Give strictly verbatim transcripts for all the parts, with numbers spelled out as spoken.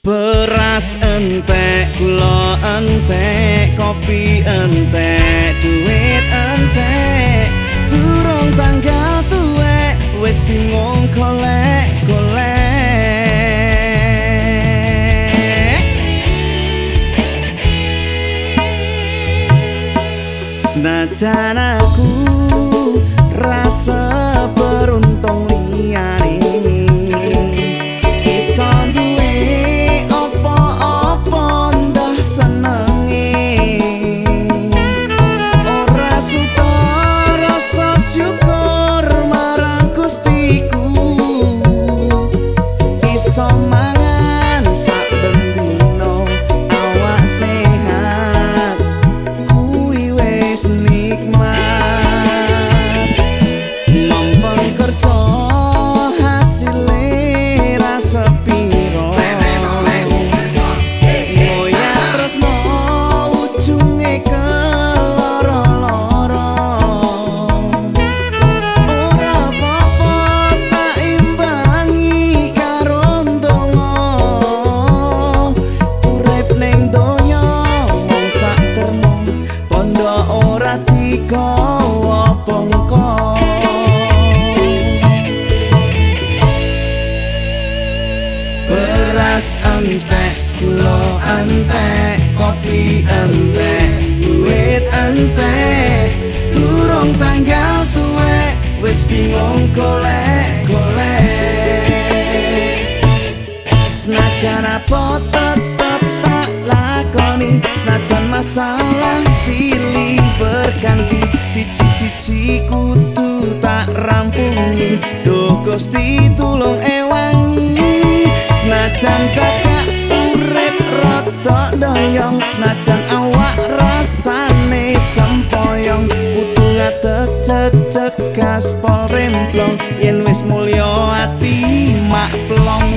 Beras entek, gula entek, kopi entek, duit entek. Durung tanggal tuwek, wis bingung golek-golek. Senajan aku rasa beruntung liyane iso duwe apa-apa ndah senenge, ora suta rasa syukur marang Gustiku iso mangan sak ben dino awak sehat kuwi wis nikmat. Mampan kerja hasile ra sepiro, ngoyak tresno ujunge keloro-loro. Ora apa-apa tak imbangi karo ndonga, urip ning donya mung sak termo, pondok ora digawa bongkok. Beras entek, gula entek, kopi entek, duit entek. Durung tanggal tuwek, wis bingung golek-golek. Senajan apa tetep tak lakoni, senajan masalah silih berganti, siji-siji kudu tak rampungi. Duh Gusti tulung ewangi, senajan cakak urip rada doyong, senajan awak rasane sempoyong, kudu ngadeg cecek gaspol remplong, yen wis mulya ati mak plong.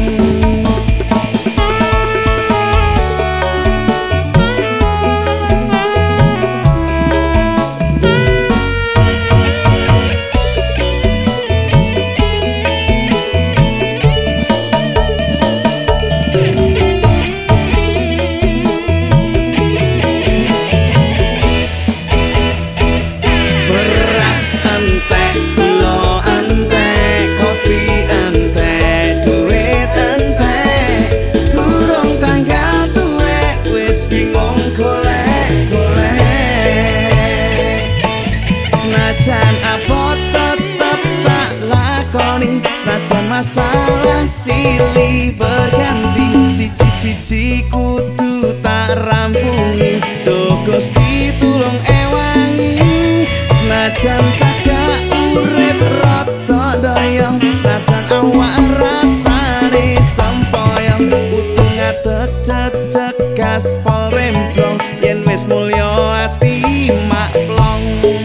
Senajan apa tetep tak lakoni, senajan masalah silih berganti, siji-siji kudu tak rampungi. Duh Gusti tulung ewangi, senajan cagak urip rada doyong, senajan awak rasane sempoyong, kudu ngadeg cecek gaspol remplong, yen wis mulya ati mak plong.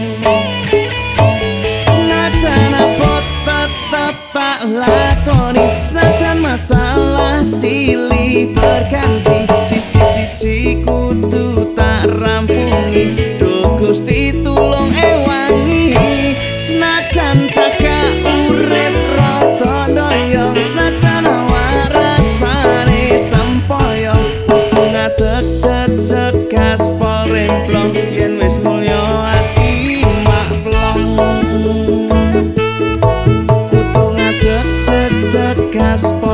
Lakoni senajan masalah silih berganti, siji-siji kudu tak rampungi. Duh Gusti tulung ewangi, senajan cagak urip rada doyong, senajan awak rasane sempoyong, kudu ngadeg cecek gaspol remplong, yen wis mulya ati mak plong. Cecek gaspol